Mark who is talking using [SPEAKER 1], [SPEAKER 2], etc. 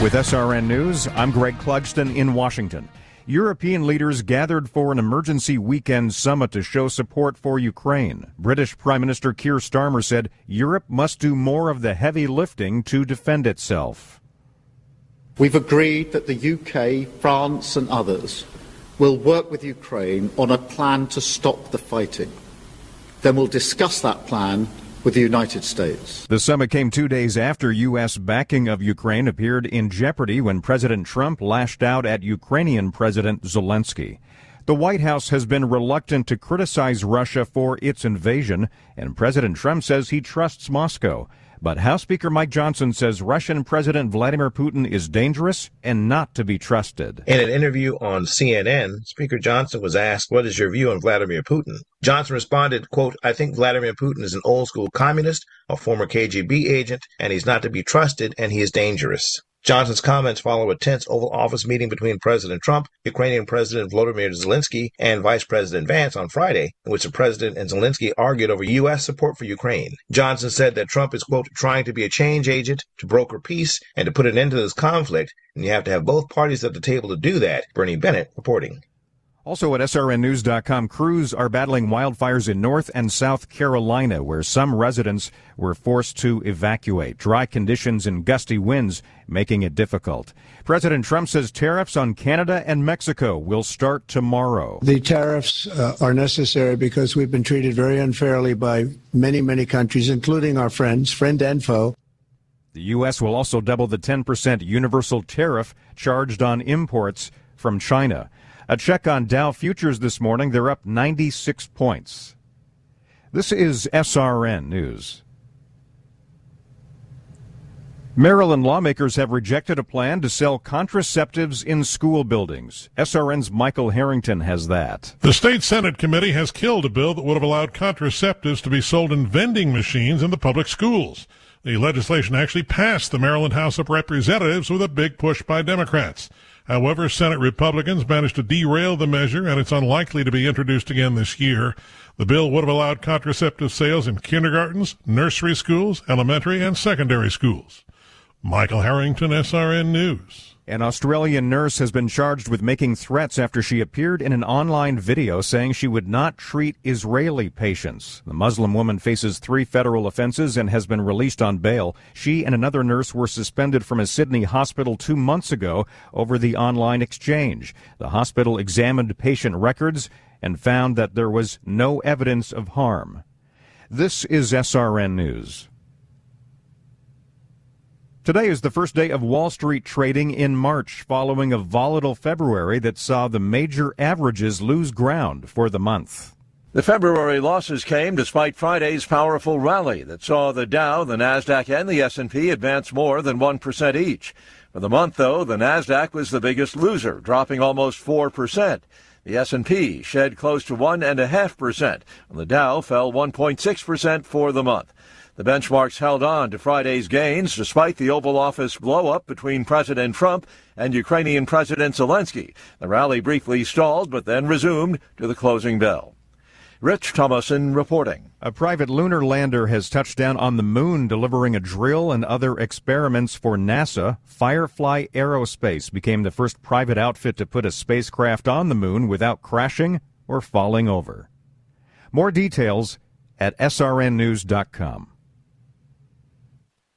[SPEAKER 1] With SRN News, I'm Greg Clugston in Washington. European leaders gathered for an emergency weekend summit to show support for Ukraine. British Prime Minister Keir Starmer said Europe must do more of the heavy lifting to defend itself.
[SPEAKER 2] We've agreed that the UK, France and others will work with Ukraine on a plan to stop the fighting. Then we'll discuss that plan with the United States.
[SPEAKER 1] The summit came 2 days after U.S. backing of Ukraine appeared in jeopardy when President Trump lashed out at Ukrainian President Zelensky. The White House has been reluctant to criticize Russia for its invasion, and President Trump says he trusts Moscow. But House Speaker Mike Johnson says Russian President Vladimir Putin is dangerous and not to be trusted.
[SPEAKER 3] In an interview on CNN, Speaker Johnson was asked, "What is your view on Vladimir Putin?" Johnson responded, quote, "I think Vladimir Putin is an old-school communist, a former KGB agent, and he's not to be trusted, and he is dangerous." Johnson's comments follow a tense Oval Office meeting between President Trump, Ukrainian President Volodymyr Zelensky, and Vice President Vance on Friday, in which the president and Zelensky argued over U.S. support for Ukraine. Johnson said that Trump is, quote, "trying to be a change agent, to broker peace, and to put an end to this conflict, and you have to have both parties at the table to do that." Bernie Bennett reporting.
[SPEAKER 1] Also at srnnews.com, crews are battling wildfires in North and South Carolina, where some residents were forced to evacuate. Dry conditions and gusty winds making it difficult. President Trump says tariffs on Canada and Mexico will start tomorrow.
[SPEAKER 4] The tariffs are necessary because we've been treated very unfairly by many, many countries, including our friends, friend and foe.
[SPEAKER 1] The U.S. will also double the 10% universal tariff charged on imports from China. A check on Dow futures this morning. They're up 96 points. This is SRN News. Maryland lawmakers have rejected a plan to sell contraceptives in school buildings. SRN's Michael Harrington has that.
[SPEAKER 5] The state Senate committee has killed a bill that would have allowed contraceptives to be sold in vending machines in the public schools. The legislation actually passed the Maryland House of Representatives with a big push by Democrats. However, Senate Republicans managed to derail the measure, and it's unlikely to be introduced again this year. The bill would have allowed contraceptive sales in kindergartens, nursery schools, elementary, and secondary schools. Michael Harrington, SRN News.
[SPEAKER 1] An Australian nurse has been charged with making threats after she appeared in an online video saying she would not treat Israeli patients. The Muslim woman faces 3 federal offenses and has been released on bail. She and another nurse were suspended from a Sydney hospital 2 months ago over the online exchange. The hospital examined patient records and found that there was no evidence of harm. This is SRN News. Today is the first day of Wall Street trading in March, following a volatile February that saw the major averages lose ground for the month.
[SPEAKER 6] The February losses came despite Friday's powerful rally that saw the Dow, the Nasdaq, and the S&P advance more than 1% each. For the month, though, the Nasdaq was the biggest loser, dropping almost 4%. The S&P shed close to 1.5%, and the Dow fell 1.6% for the month. The benchmarks held on to Friday's gains despite the Oval Office blow-up between President Trump and Ukrainian President Zelensky. The rally briefly stalled but then resumed to the closing bell. Rich Thomason reporting.
[SPEAKER 1] A private lunar lander has touched down on the moon, delivering a drill and other experiments for NASA. Firefly Aerospace became the first private outfit to put a spacecraft on the moon without crashing or falling over. More details at srnnews.com.